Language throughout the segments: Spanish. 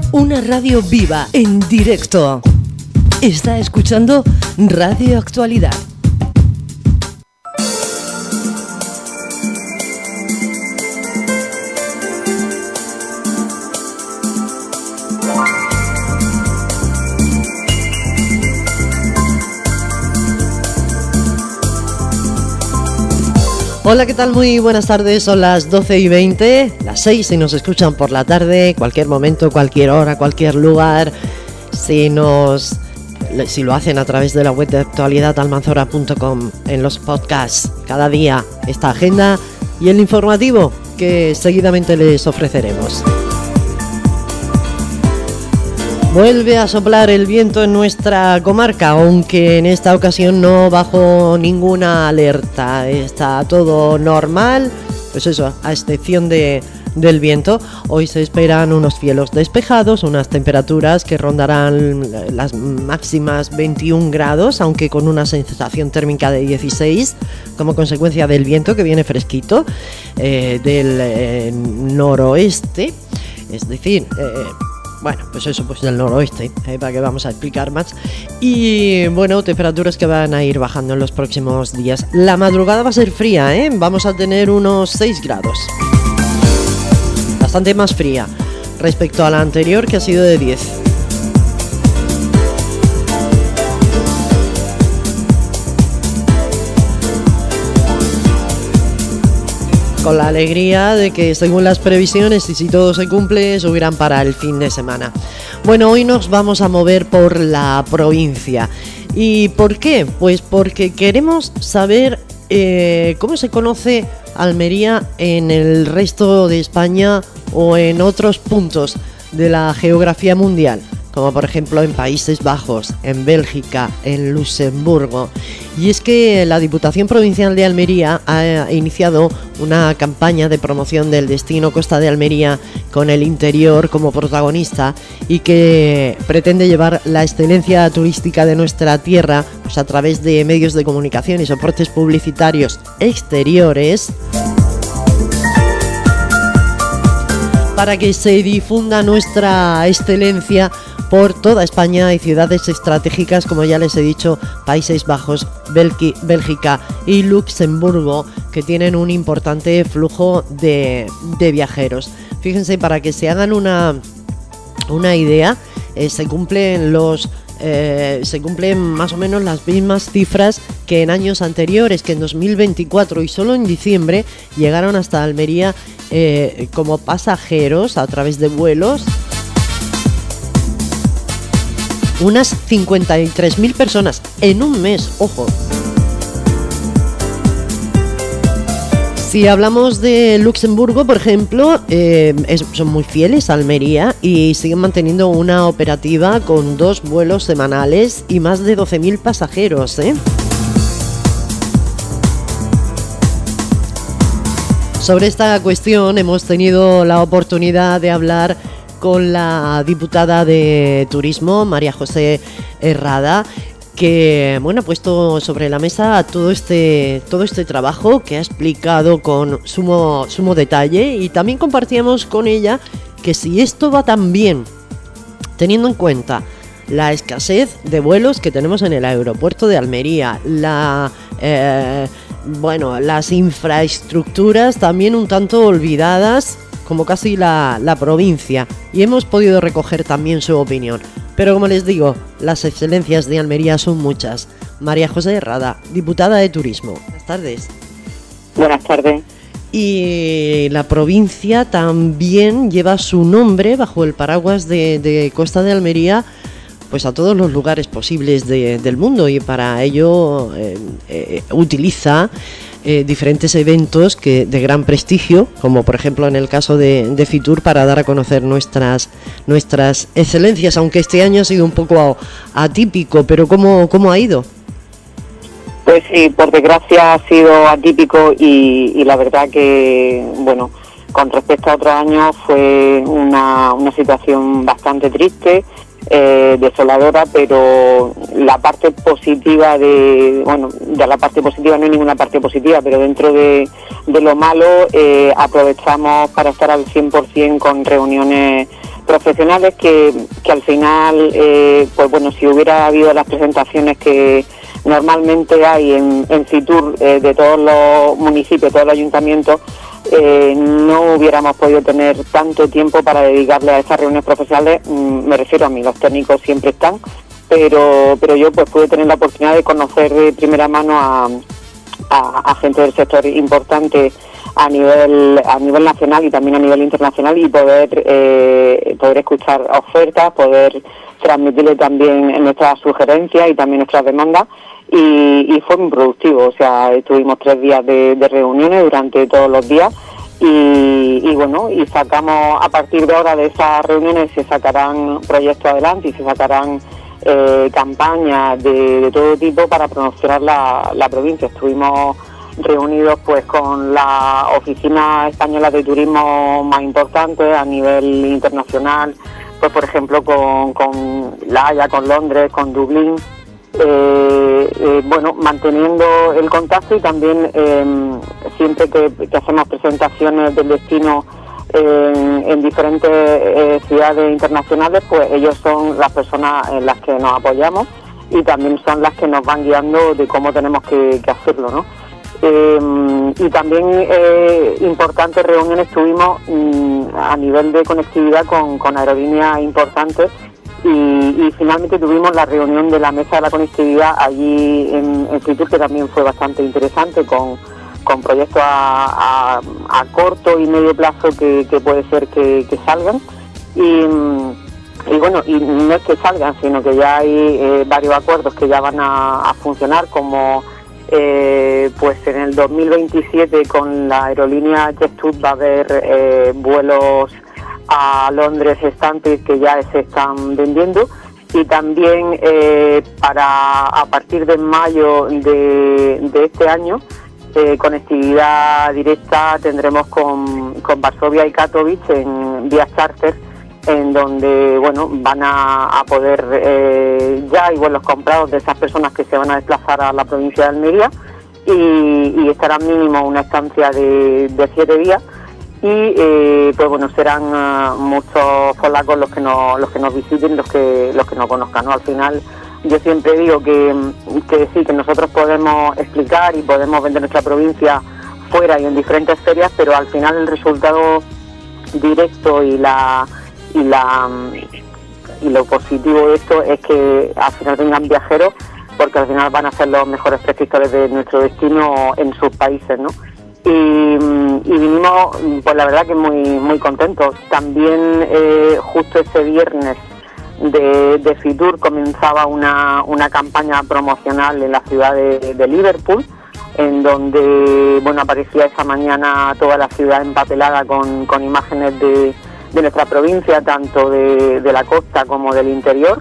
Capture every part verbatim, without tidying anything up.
Una radio viva, en directo. Está escuchando Radio Actualidad. Hola, ¿qué tal? Muy buenas tardes, son las doce y veinte, las seis si nos escuchan por la tarde, cualquier momento, cualquier hora, cualquier lugar. Si nos, si lo hacen a través de la web de actualidad almanzora punto com, en los podcasts, cada día esta agenda y el informativo que seguidamente les ofreceremos. Vuelve a soplar el viento en nuestra comarca, aunque en esta ocasión no bajo ninguna alerta. Está todo normal, pues eso, a excepción de, del viento. Hoy se esperan unos cielos despejados, unas temperaturas que rondarán las máximas veintiún grados, aunque con una sensación térmica de dieciséis, como consecuencia del viento que viene fresquito eh, del eh, noroeste, es decir... Eh, Bueno, pues eso, pues del noroeste, ¿eh? Para que vamos a explicar más. Y bueno, temperaturas que van a ir bajando en los próximos días. La madrugada va a ser fría, ¿eh? Vamos a tener unos seis grados. Bastante más fría respecto a la anterior, que ha sido de diez. Con la alegría de que, según las previsiones, y si todo se cumple, subirán para el fin de semana. Bueno, hoy nos vamos a mover por la provincia. ¿Y por qué? Pues porque queremos saber eh, cómo se conoce Almería en el resto de España o en otros puntos de la geografía mundial, como por ejemplo en Países Bajos, en Bélgica, en Luxemburgo. Y es que la Diputación Provincial de Almería ha iniciado una campaña de promoción del destino Costa de Almería con el interior como protagonista, y que pretende llevar la excelencia turística de nuestra tierra, pues a través de medios de comunicación y soportes publicitarios exteriores, para que se difunda nuestra excelencia por toda España y ciudades estratégicas, como ya les he dicho, Países Bajos, Belgi- Bélgica y Luxemburgo, que tienen un importante flujo de, de viajeros. Fíjense, para que se hagan una, una idea, eh, se cumplen los eh, se cumplen más o menos las mismas cifras que en años anteriores, que en dos mil veinticuatro, y solo en diciembre llegaron hasta Almería eh, como pasajeros a través de vuelos unas cincuenta y tres mil personas en un mes, ojo. Si hablamos de Luxemburgo, por ejemplo, eh, es, son muy fieles a Almería y siguen manteniendo una operativa con dos vuelos semanales y más de doce mil pasajeros, ¿eh? Sobre esta cuestión hemos tenido la oportunidad de hablar con la diputada de Turismo, María José Herrada, que bueno, ha puesto sobre la mesa todo este todo este trabajo, que ha explicado con sumo, sumo detalle, y también compartíamos con ella que si esto va tan bien, teniendo en cuenta la escasez de vuelos que tenemos en el aeropuerto de Almería, la eh, bueno, las infraestructuras también un tanto olvidadas, como casi la, la provincia, y hemos podido recoger también su opinión. Pero como les digo, las excelencias de Almería son muchas. María José Herrada, diputada de Turismo. Buenas tardes. Buenas tardes. Y la provincia también lleva su nombre bajo el paraguas de, de Costa de Almería, pues a todos los lugares posibles de, del mundo, y para ello eh, eh, utiliza Eh, diferentes eventos que de gran prestigio, como por ejemplo en el caso de, de Fitur, para dar a conocer nuestras nuestras excelencias, aunque este año ha sido un poco atípico. Pero ¿cómo, cómo ha ido? Pues sí, por desgracia ha sido atípico, y, y la verdad que, bueno, con respecto a otros años fue una, una situación bastante triste, eh, desoladora, pero la parte positiva de, bueno, ya la parte positiva no hay ninguna parte positiva, pero dentro de, de lo malo eh, aprovechamos para estar al cien por ciento con reuniones profesionales que, que al final, eh, pues bueno, si hubiera habido las presentaciones que normalmente hay en, en Fitur eh, de todos los municipios, todos los ayuntamientos, eh, no hubiéramos podido tener tanto tiempo para dedicarle a esas reuniones profesionales. Mm, me refiero a mí, los técnicos siempre están, pero pero yo pues pude tener la oportunidad de conocer de primera mano a, a, a gente del sector importante a nivel a nivel nacional y también a nivel internacional, y poder eh, poder escuchar ofertas, poder transmitirle también nuestras sugerencias y también nuestras demandas, y, y fue muy productivo. O sea, estuvimos tres días de, de reuniones durante todos los días, y, y bueno, y sacamos, a partir de ahora de esas reuniones se sacarán proyectos adelante y se sacarán eh, campañas de, de todo tipo para promocionar la, la provincia. Estuvimos reunidos pues con la oficina española de turismo más importante a nivel internacional, pues por ejemplo con, con La Haya, con Londres, con Dublín, eh, eh, bueno, manteniendo el contacto, y también eh, siempre que, que hacemos presentaciones del destino en, en diferentes eh, ciudades internacionales, pues ellos son las personas en las que nos apoyamos y también son las que nos van guiando de cómo tenemos que, que hacerlo, ¿no? Eh, y también eh, importantes reuniones tuvimos mm, a nivel de conectividad con, con aerolíneas importantes, y, y finalmente tuvimos la reunión de la mesa de la conectividad allí en, en Fitur, que también fue bastante interesante, con, con proyectos a, a, a corto y medio plazo que, que puede ser que, que salgan, y, y bueno, y no es que salgan, sino que ya hay eh, varios acuerdos que ya van a, a funcionar, como Eh, pues en el dos mil veintisiete con la aerolínea Jet2 va a haber eh, vuelos a Londres estantes que ya se están vendiendo, y también eh, para a partir de mayo de, de este año eh, conectividad directa tendremos con, con Varsovia y Katowice en vía charter, en donde bueno van a, a poder eh, ya hay vuelos comprados de esas personas que se van a desplazar a la provincia de Almería, y, y estará mínimo una estancia de, de siete días, y eh, pues bueno, serán uh, muchos polacos los que nos los que nos visiten, los que los que nos conozcan, ¿no? Al final yo siempre digo que, que sí, que nosotros podemos explicar y podemos vender nuestra provincia fuera y en diferentes ferias, pero al final el resultado directo y la y la y lo positivo de esto es que al final vengan viajeros, porque al final van a ser los mejores prescriptores de nuestro destino en sus países, ¿no? Y, y vinimos, pues la verdad que muy muy contentos. También eh, justo ese viernes de, de Fitur comenzaba una, una campaña promocional en la ciudad de, de Liverpool, en donde bueno aparecía esa mañana toda la ciudad empapelada con, con imágenes de de nuestra provincia, tanto de, de la costa como del interior,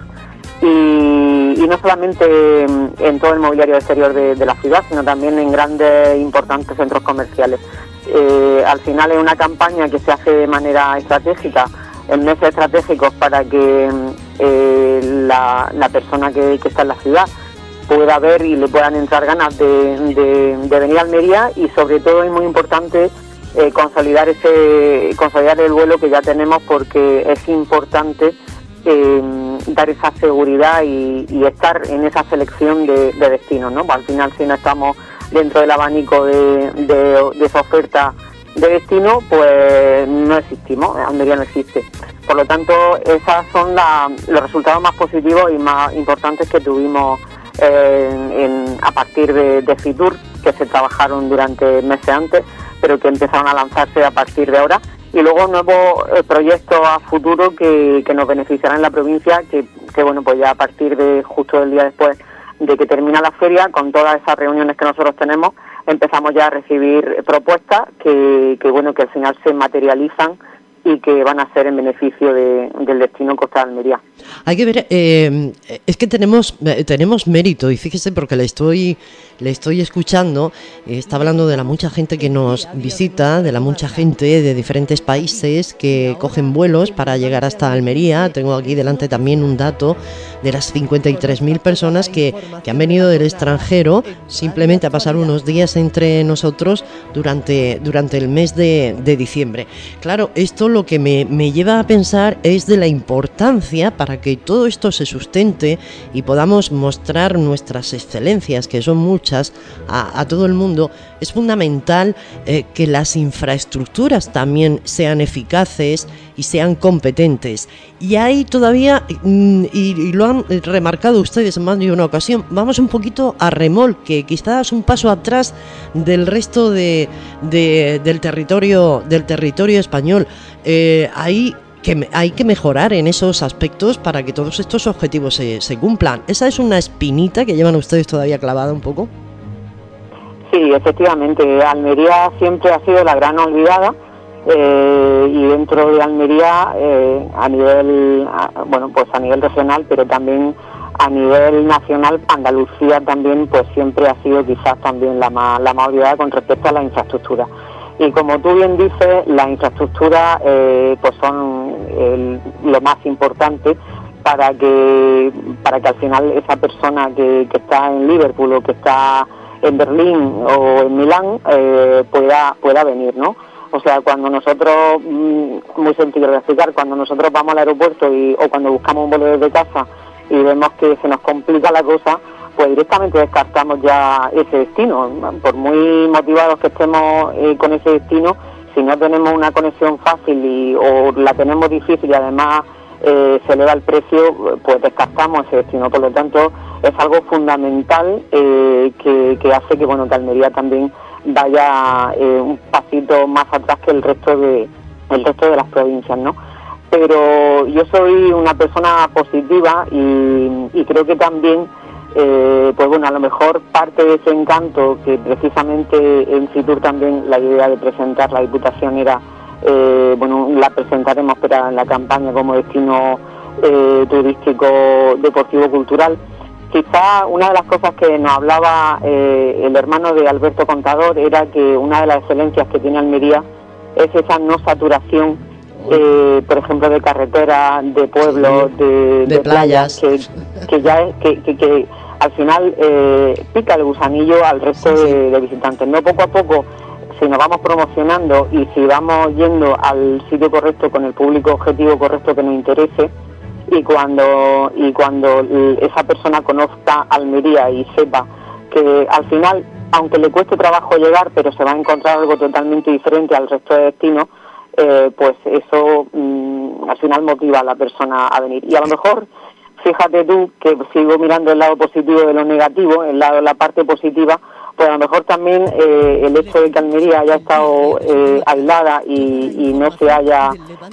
y, y no solamente en todo el mobiliario exterior de, de la ciudad, sino también en grandes e importantes centros comerciales. Eh, al final es una campaña que se hace de manera estratégica, en meses estratégicos, para que eh, la, la persona que, que está en la ciudad pueda ver y le puedan entrar ganas de, de, de venir a Almería, y sobre todo es muy importante Eh, consolidar ese consolidar el vuelo que ya tenemos, porque es importante eh, dar esa seguridad y, y estar en esa selección de, de destinos, ¿no? Al final, si no estamos dentro del abanico de, de, de esa oferta de destino, pues no existimos, Almería no existe. Por lo tanto, esos son la, los resultados más positivos y más importantes que tuvimos eh, en, a partir de, de Fitur, que se trabajaron durante meses antes, pero que empezaron a lanzarse a partir de ahora, y luego nuevos eh, proyectos a futuro que, que nos beneficiarán en la provincia, que, que bueno, pues ya a partir de justo el día después de que termina la feria, con todas esas reuniones que nosotros tenemos, empezamos ya a recibir propuestas que, que bueno, que al final se materializan y que van a ser en beneficio de, del destino Costa de Almería. Hay que ver, eh, es que tenemos eh, tenemos mérito, y fíjese, porque le estoy le estoy escuchando, eh, está hablando de la mucha gente que nos visita, de la mucha gente de diferentes países que cogen vuelos para llegar hasta Almería. Tengo aquí delante también un dato de las cincuenta y tres mil personas que, que han venido del extranjero simplemente a pasar unos días entre nosotros durante, durante el mes de, de diciembre. Claro, esto lo lo que me, me lleva a pensar es de la importancia para que todo esto se sustente y podamos mostrar nuestras excelencias, que son muchas, a, a todo el mundo. Es fundamental eh, que las infraestructuras también sean eficaces y sean competentes. Y hay todavía, y, y lo han remarcado ustedes en más de una ocasión, vamos un poquito a remolque, quizás un paso atrás del resto de, de, del territorio del territorio español. Eh, hay que hay que mejorar en esos aspectos para que todos estos objetivos se, se cumplan. ¿Esa es una espinita que llevan ustedes todavía clavada un poco? Sí, efectivamente. Almería siempre ha sido la gran olvidada. Eh, y dentro de Almería, eh, a nivel, a, bueno, pues a nivel regional, pero también a nivel nacional, Andalucía también, pues siempre ha sido quizás también la más, la más olvidada con respecto a la infraestructura. Y como tú bien dices, la infraestructura, eh, pues son el, lo más importante para que, para que al final esa persona que, que está en Liverpool o que está en Berlín o en Milán, eh, pueda, pueda venir, ¿no? O sea, cuando nosotros, muy sencillo de explicar, cuando nosotros vamos al aeropuerto y, o cuando buscamos un vuelo desde casa y vemos que se nos complica la cosa, pues directamente descartamos ya ese destino. Por muy motivados que estemos eh, con ese destino, si no tenemos una conexión fácil y, o la tenemos difícil y además eh, se eleva el precio, pues descartamos ese destino. Por lo tanto, es algo fundamental eh, que, que hace que, bueno, que Almería también vaya eh, un pasito más atrás que el resto de el resto de las provincias, ¿no? Pero yo soy una persona positiva y, y creo que también, eh, pues bueno, a lo mejor parte de ese encanto que precisamente en Fitur también la idea de presentar la Diputación era, eh, bueno, la presentaremos pero en la campaña como destino eh, turístico, deportivo, cultural. Quizá una de las cosas que nos hablaba eh, el hermano de Alberto Contador era que una de las excelencias que tiene Almería es esa no saturación, eh, por ejemplo, de carreteras, de pueblos, de, de, de playas, playas, que, que ya es, que, que, que al final eh, pica el gusanillo al resto sí, sí. De, de visitantes. No, poco a poco, si nos vamos promocionando y si vamos yendo al sitio correcto con el público objetivo correcto que nos interese, y cuando y cuando esa persona conozca Almería y sepa que al final, aunque le cueste trabajo llegar, pero se va a encontrar algo totalmente diferente al resto de destinos, eh, pues eso mmm, al final motiva a la persona a venir. Y a lo mejor, fíjate tú, que sigo mirando el lado positivo de lo negativo, el lado, la parte positiva, pues a lo mejor también eh, el hecho de que Almería haya estado eh, aislada y, y no se haya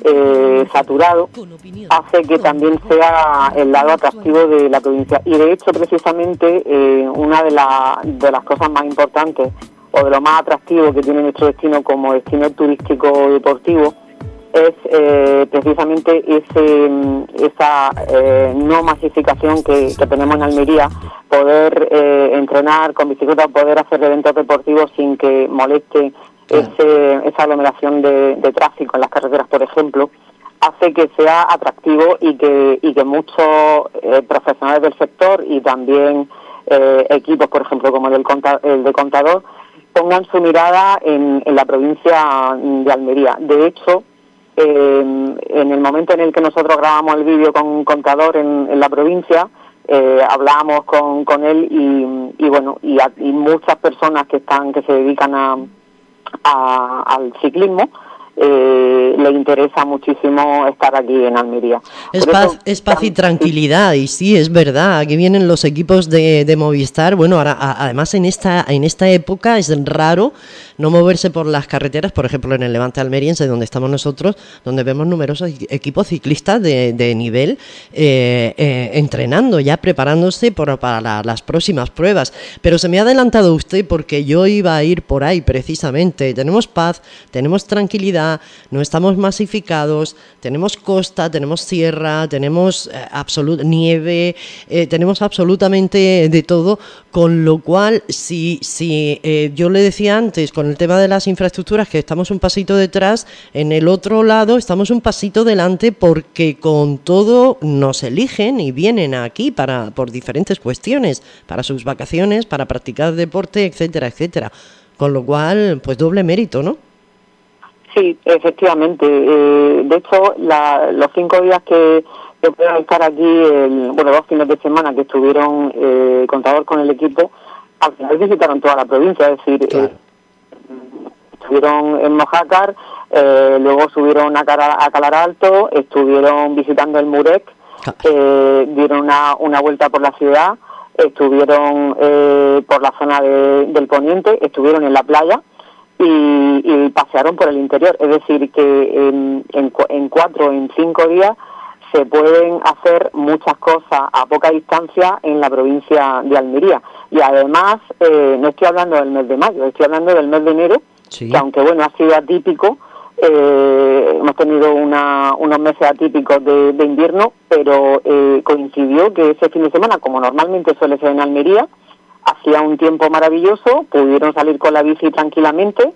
eh, saturado hace que también sea el lado atractivo de la provincia. Y de hecho, precisamente, eh, una de, la, de las cosas más importantes o de lo más atractivo que tiene nuestro destino como destino turístico deportivo es eh, precisamente ese esa eh, no masificación que, que tenemos en Almería, poder eh, entrenar con bicicleta, poder hacer eventos deportivos sin que moleste ese, esa aglomeración de, de tráfico en las carreteras, por ejemplo, hace que sea atractivo y que y que muchos eh, profesionales del sector y también eh, equipos, por ejemplo, como el, del conta, el de Contador, pongan su mirada en, en la provincia de Almería. De hecho, Eh, en el momento en el que nosotros grabamos el vídeo con un Contador en, en la provincia, eh, hablamos con, con él y, y bueno, y, a, y muchas personas que están que se dedican a, a al ciclismo eh, le interesa muchísimo estar aquí en Almería. Es paz, eso, es paz y tranquilidad, y sí, es verdad, aquí vienen los equipos de, de Movistar. Bueno, ahora a, además en esta en esta época es raro no moverse por las carreteras, por ejemplo en el Levante almeriense, donde estamos nosotros, donde vemos numerosos equipos ciclistas de, de nivel eh, eh, entrenando, ya preparándose por, para la, las próximas pruebas. Pero se me ha adelantado usted porque yo iba a ir por ahí precisamente. Tenemos paz, tenemos tranquilidad, no estamos masificados, tenemos costa, tenemos sierra, tenemos eh, absolut- nieve, eh, tenemos absolutamente de todo, con lo cual, si, si eh, yo le decía antes, con el tema de las infraestructuras, que estamos un pasito detrás, en el otro lado estamos un pasito delante, porque con todo nos eligen y vienen aquí para por diferentes cuestiones, para sus vacaciones, para practicar deporte, etcétera, etcétera. Con lo cual, pues doble mérito, ¿no? Sí, efectivamente. Eh, de hecho, la, los cinco días que, que pudieron estar aquí, el, bueno, dos fines de semana que estuvieron eh, Contador con el equipo, al final visitaron toda la provincia, es decir, Claro. eh, estuvieron en Mojácar, eh, luego subieron a, Cara, a Calar Alto, estuvieron visitando el Murec, eh, dieron una, una vuelta por la ciudad, estuvieron eh, por la zona de, del poniente, estuvieron en la playa y, y pasearon por el interior. Es decir, que en, en, en cuatro, en cinco días se pueden hacer muchas cosas a poca distancia en la provincia de Almería. Y además, eh, no estoy hablando del mes de mayo, estoy hablando del mes de enero, sí. Que aunque bueno, ha sido atípico, eh, hemos tenido una, unos meses atípicos de, de invierno, pero eh, coincidió que ese fin de semana, como normalmente suele ser en Almería, hacía un tiempo maravilloso, pudieron salir con la bici tranquilamente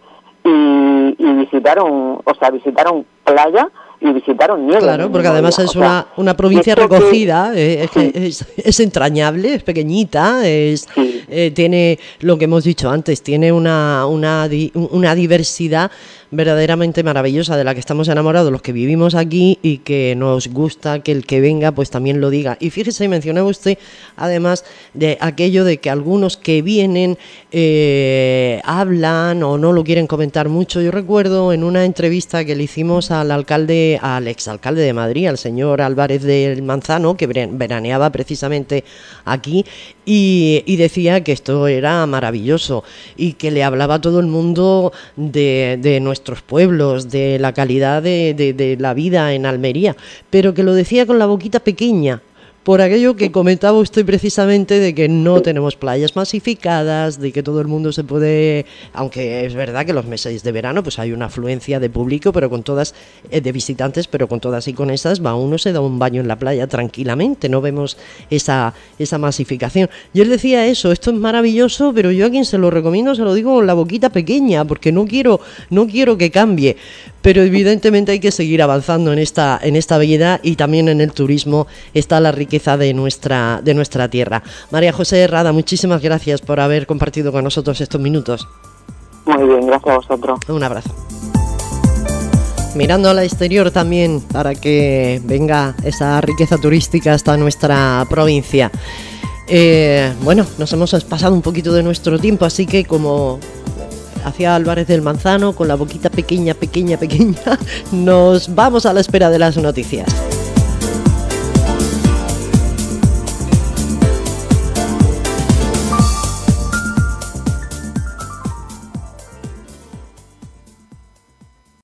y, y visitaron, o sea, visitaron playa y visitaron nieve. Claro, porque además día. es o sea, una, una provincia recogida, que, eh, sí. es, es entrañable, es pequeñita, es sí. eh, tiene lo que hemos dicho antes, tiene una, una, una diversidad verdaderamente maravillosa de la que estamos enamorados los que vivimos aquí y que nos gusta que el que venga pues también lo diga. Y fíjese, mencionaba usted además de aquello de que algunos que vienen eh, hablan o no lo quieren comentar mucho. Yo recuerdo en una entrevista que le hicimos al alcalde, al exalcalde de Madrid, al señor Álvarez del Manzano, que veraneaba precisamente aquí, y, y decía que esto era maravilloso y que le hablaba a todo el mundo de, de nuestros pueblos, de la calidad de, de, de la vida en Almería, pero que lo decía con la boquita pequeña, por aquello que comentaba usted precisamente de que no tenemos playas masificadas, de que todo el mundo se puede, aunque es verdad que los meses de verano pues hay una afluencia de público, pero con todas, eh, de visitantes, pero con todas y con esas va uno, se da un baño en la playa tranquilamente, no vemos esa, esa masificación. Y él decía eso, esto es maravilloso, pero yo a quien se lo recomiendo se lo digo con la boquita pequeña, porque no quiero, no quiero que cambie. Pero evidentemente hay que seguir avanzando en esta, en esta vida, y también en el turismo está la riqueza de nuestra, de nuestra tierra. María José Rada, muchísimas gracias por haber compartido con nosotros estos minutos. Muy bien, gracias a vosotros. Un abrazo. Mirando al exterior también, para que venga esa riqueza turística hasta nuestra provincia. Eh, bueno, nos hemos pasado un poquito de nuestro tiempo, así que como hacía Álvarez del Manzano, con la boquita pequeña, pequeña, pequeña, nos vamos a la espera de las noticias.